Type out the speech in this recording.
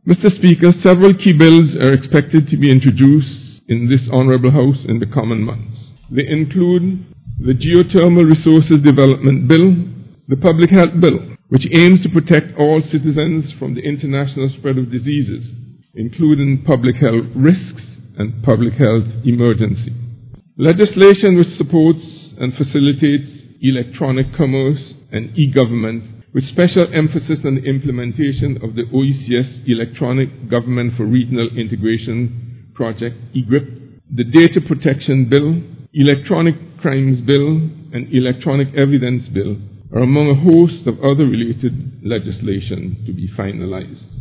Mr. Speaker, several key bills are expected to be introduced in this Honourable House in the coming months. They include the Geothermal Resources Development Bill, the Public Health Bill, which aims to protect all citizens from the international spread of diseases, including public health risks and public health emergency. Legislation which supports and facilitates electronic commerce and e-government, with special emphasis on the implementation of the OECS Electronic Government for Regional Integration Project, EGRIP, the Data Protection Bill, Electronic Crimes Bill, and Electronic Evidence Bill are among a host of other related legislation to be finalized.